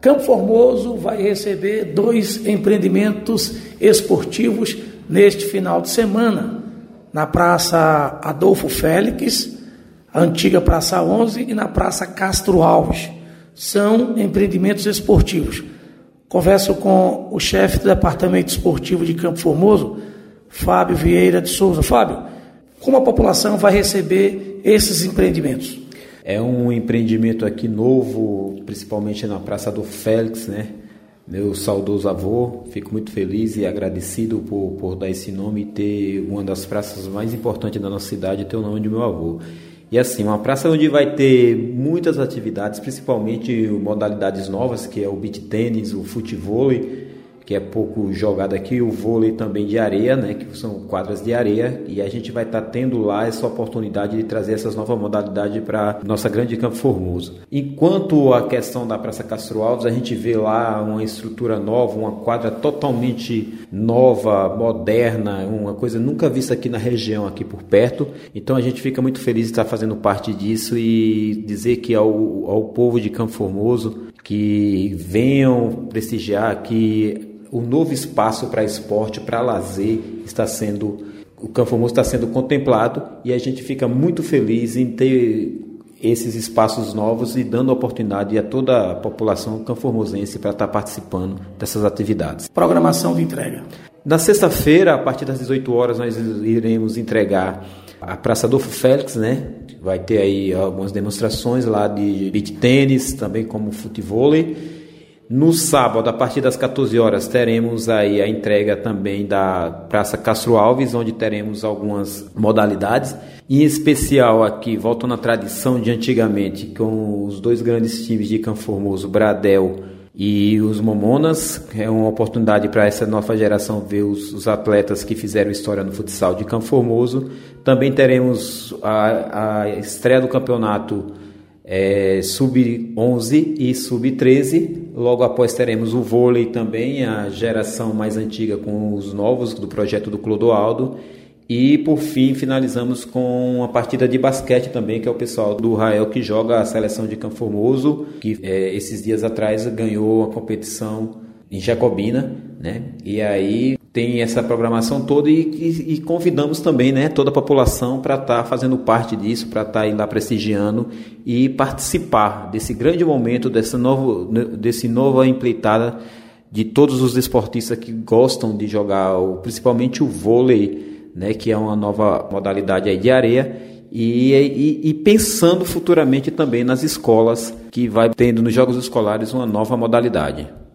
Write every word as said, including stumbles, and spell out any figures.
Campo Formoso vai receber dois empreendimentos esportivos neste final de semana, na Praça Adolfo Félix, a antiga Praça onze, e na Praça Castro Alves. São empreendimentos esportivos. Converso com o chefe do Departamento Esportivo de Campo Formoso, Fábio Vieira de Souza. Fábio, como a população vai receber esses empreendimentos? É um empreendimento aqui novo, principalmente na Praça do Félix, né? Meu saudoso avô, fico muito feliz e agradecido por, por dar esse nome e ter uma das praças mais importantes da nossa cidade, ter o nome de meu avô. E assim, uma praça onde vai ter muitas atividades, principalmente modalidades novas, que é o beach tênis, o futevôlei, que é pouco jogado aqui, o vôlei também de areia, né, que são quadras de areia, e a gente vai estar tá tendo lá essa oportunidade de trazer essas novas modalidades para nossa grande Campo Formoso. Enquanto a questão da Praça Castro Alves, a gente vê lá uma estrutura nova, uma quadra totalmente nova, moderna, uma coisa nunca vista aqui na região, aqui por perto. Então a gente fica muito feliz de estar fazendo parte disso e dizer que ao, ao povo de Campo Formoso que venham prestigiar aqui o novo espaço para esporte, para lazer, está sendo, o Campo Formoso está sendo contemplado, e a gente fica muito feliz em ter esses espaços novos e dando oportunidade a toda a população campoformosense para estar participando dessas atividades. Programação de entrega. Na sexta-feira, a partir das dezoito horas, nós iremos entregar a Praça Adolfo Félix, né? Vai ter aí algumas demonstrações lá de beach tênis, também como futevôlei. No sábado, a partir das quatorze horas, teremos aí a entrega também da Praça Castro Alves, onde teremos algumas modalidades. Em especial aqui, voltando à tradição de antigamente, com os dois grandes times de Campo Formoso, Bradel e os Momonas. É uma oportunidade para essa nova geração ver os, os atletas que fizeram história no futsal de Campo Formoso. Também teremos a, a estreia do campeonato é, sub onze e sub treze. Logo após teremos o vôlei também, a geração mais antiga com os novos do projeto do Clodoaldo. E por fim finalizamos com a partida de basquete também, que é o pessoal do Rael que joga a seleção de Campo Formoso, que é, esses dias atrás ganhou a competição em Jacobina, né? E aí tem essa programação toda e, e, e convidamos também, né, toda a população para estar tá fazendo parte disso, para estar tá aí lá prestigiando e participar desse grande momento, dessa novo, desse nova empreitada de todos os esportistas que gostam de jogar, principalmente o vôlei, né, que é uma nova modalidade aí de areia, e, e, e pensando futuramente também nas escolas, que vai tendo nos jogos escolares uma nova modalidade.